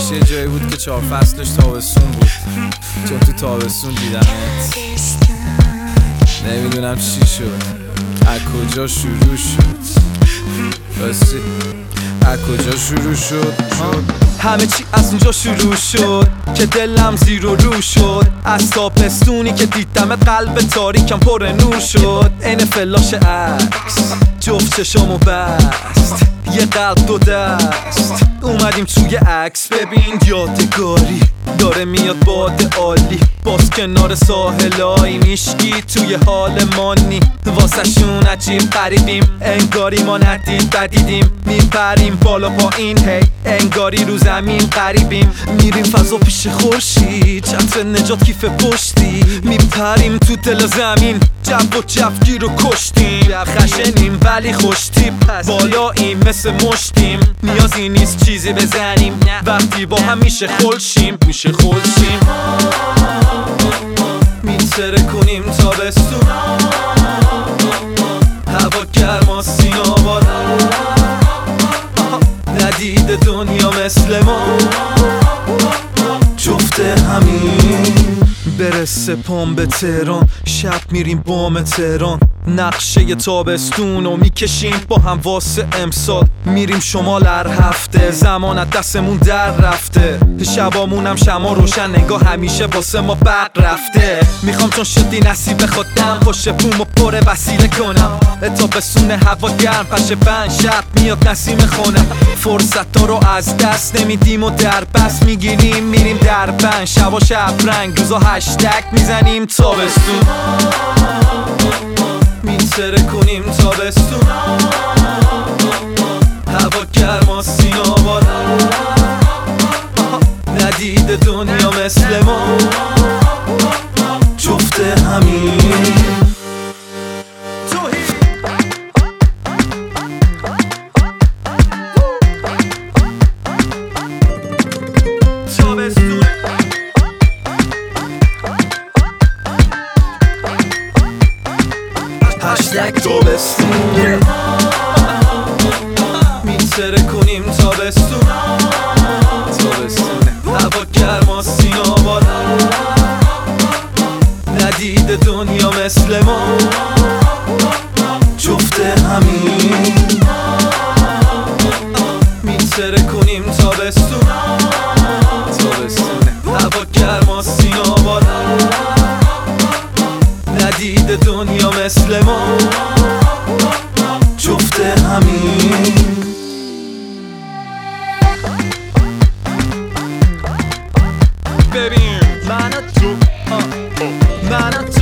همش یه جایی بود که 4 فصلش تابستون بود، چون تو تابستون دیدمت. نمیدونم چی شد، از کجا شروع شد، راستی از کجا شروع شد. همه چی از اونجا شروع شد که دلم زیر و رو شد. از تابستونی که دیدم قلب تاریکم پر نور شد. این فلاش عکس جفت چشامو بست، یه قلب 2 دست. اومدیم توی عکس، ببین یادگاری داره میاد باد عالی. باز کنار ساحلای میشکی توی حال مانی. واسه شون عجیب قریبیم، انگاری ما ندید بدیدیم. میپریم بالا پایین هی، انگاری رو زمین قریبیم. میریم فضا پیش خورشید، چتر نجات کیف پشتی. میپریم تو دل زمین، جو و جوگیر رو کشتیم. خشنیم ولی خوش تیپ، بالاییم مثل مشتیم. نیازی نیست چیزی بزنیم، وقتی با هم میشه خلشیم. میتره کنیم تابستون، هوا گرما سینا بارم. ندید دنیا مثل ما، جفته همین. برسه پام به تهران، شب میریم بام تهران. نقشه تابستون رو میکشیم با هم واسه امسال. میریم شمال هر هفته، زمانت دستمون در رفته. شبامونم شما روشن، انگار همیشه واسه ما برق رفته. میخوام چون شدی نصیب خودم، پشت بومو پر وسیله کنم. تابستون هوا گرم، پشه بند شب میاد نسیم خونم. فرصت ها رو از دست نمیدیم و در بس میگیریم. میریم در بند، شبا شب رنگ، روزا هشتگ میزنیم تابستون. میتره کنیم تابستون، هوا گرما سینا بارم. ندید دنیا مثل ما، جفته همین. هشتگ تابستون، میتره کنیم تابستون. هوا گرما سینا بارم، ندید دنیا مثل ما، جفته همین. میتره کنیم تابستون، هوا گرما سینا بارم. ندید دنیا مثل ما، جفته همین. ببین من و تو